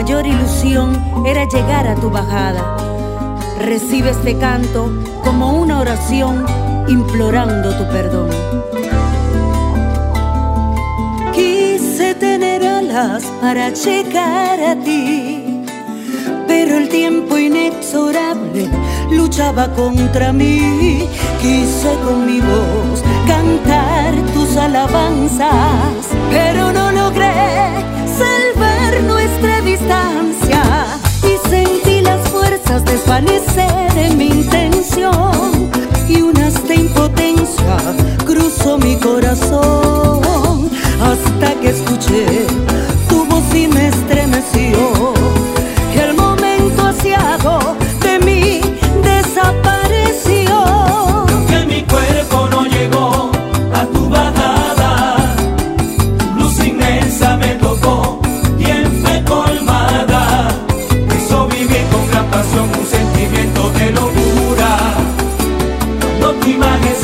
mayor ilusión era llegar a tu bajada. Recibe este canto como una oración implorando tu perdón. Quise tener alas para llegar a ti, pero el tiempo inexorable luchaba contra mí. Quise con mi voz cantar tus alabanzas, pero no logré salvar nuestra distancia. Y sentí las fuerzas desvanecer en mi intención, y un haz de impotencia cruzó mi corazón, hasta que escuché tu voz y me estremeció. Y el momento ansiado de mí desapareció. Que mi cuerpo no llegó a tu bajada, luz inmensa me tocó y en fe colmada quiso vivir con gran pasión un sentimiento de locura. Cuando tu imagen